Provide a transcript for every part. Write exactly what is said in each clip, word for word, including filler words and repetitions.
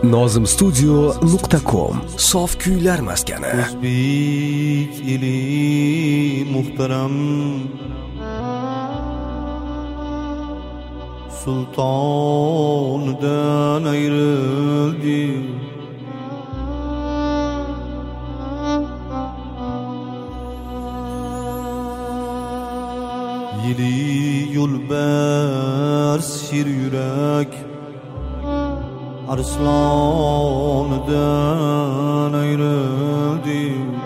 nozim studio nuqta com. Sof kuylar maskani. O'zbek eli muhtaram sultonidan ayrildi. Yeli yo'lbars shir yurak arslonidan ayrildi.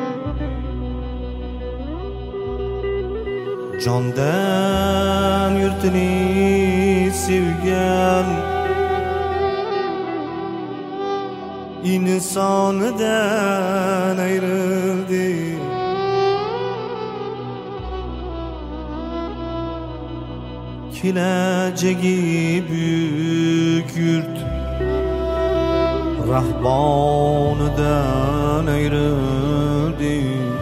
Jondan yurtini sevgan insonidan ayrildi. Kelajagi büyük yurt rahbonidan ayrildi.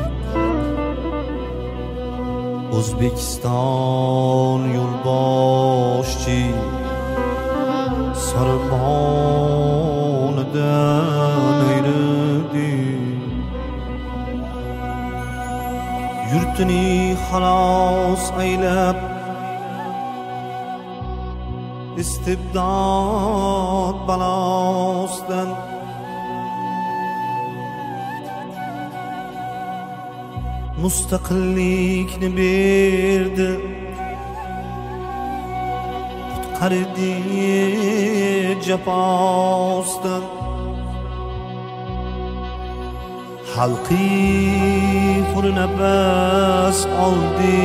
O'zbekiston yo'lboshchi sorbonidan ayrildi. Yurtini xalos aylab istibdod balosidan mustaqillikni berdi, qutqardi jafosidan. Xalqi hurnafas oldi,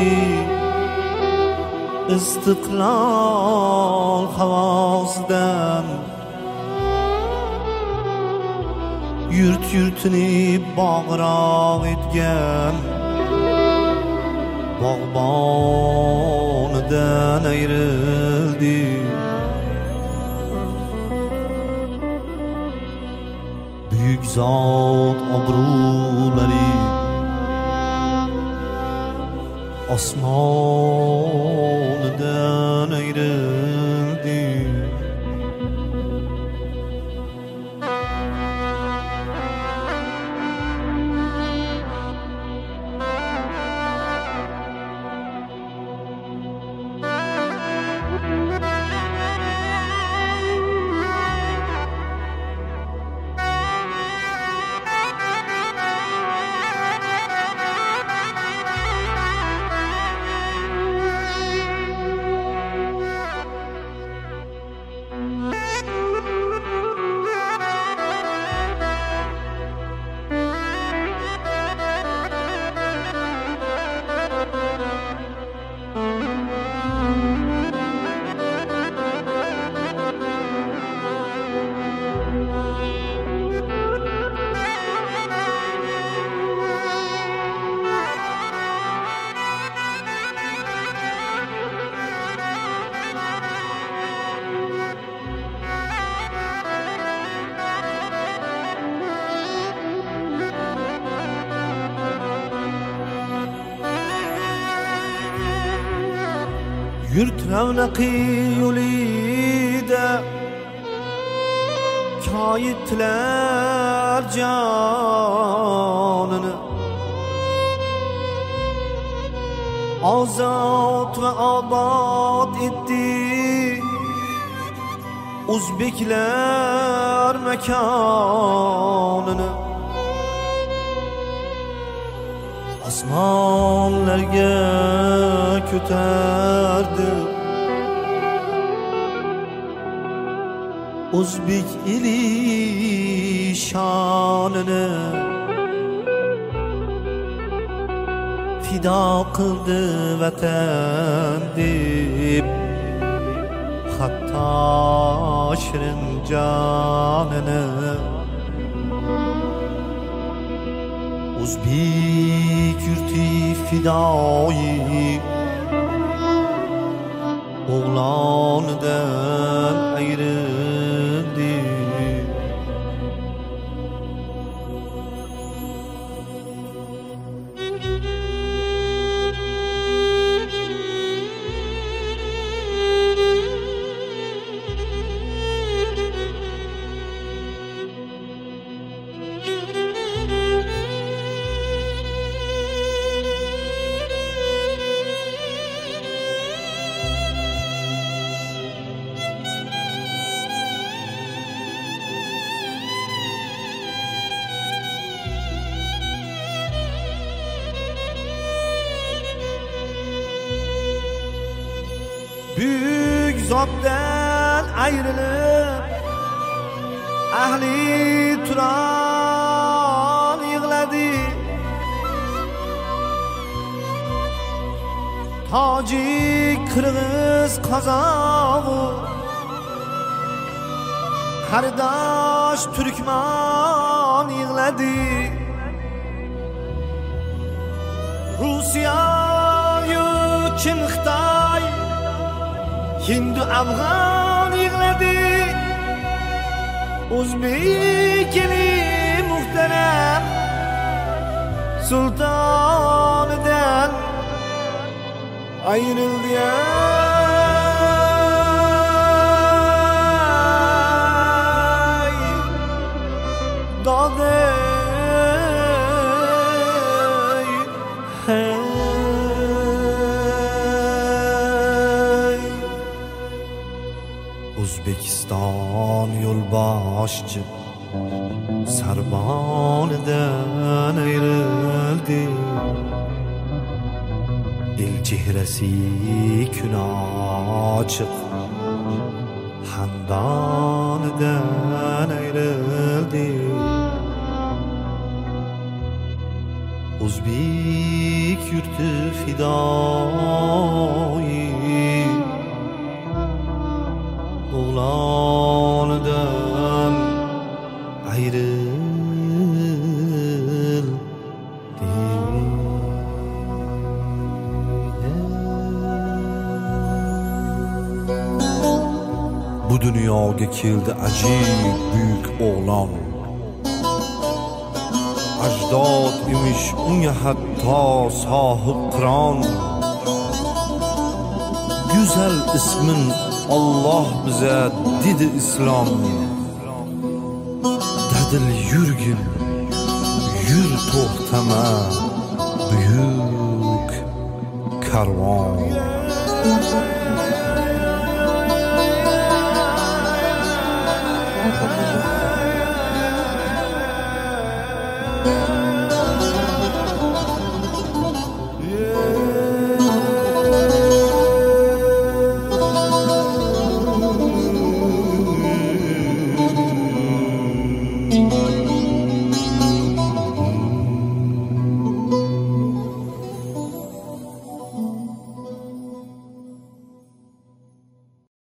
istiqlol havosidan. Yurt yurtini bog'roq etgan bog'bonidan ayrildi. Buyuk zot obro'lari osmonidan ayrildi. Yurt ravnaqi yo'lida koyitlar jonini, ozod va obod etdi o'zbeklar makonini. Osmonlarga ko'tardi o'zbek eli shonini. Fido qildi vatan deb hatto shirin jonini. O'zbek yurti fidoyi o'g'lonidan ayrildi. büyük zotdan ayrılıp ahli Turan yığladı. Tacik, Kırgız, Kazakı, Kardeş, Türkmen yığladı. Rusya, Çin, Xitay, Hindu, Afgan yığladı. O'zbek eli muhterem sultanidan ayrıldı ya. Daday hey. O'zbekiston yo'lboshchi sarbonidan ayrıldı. El chehrasi kun ochiq xandonidan ayrıldı. O'zbek yurti fidoyi o'g'lonidan ayrıldı. Bu dunyoga keldi ajib büyük oğlan. Ajdod imiş unga hatto sohib qiron. Güzel ismin Allah bize dedi İslam. Dadil yurgin, yur to'xtama büyük karvon. Thank you.